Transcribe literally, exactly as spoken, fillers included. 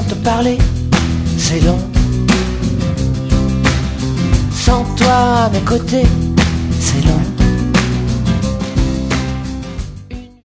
sans te parler, c'est long. Sans toi à mes côtés,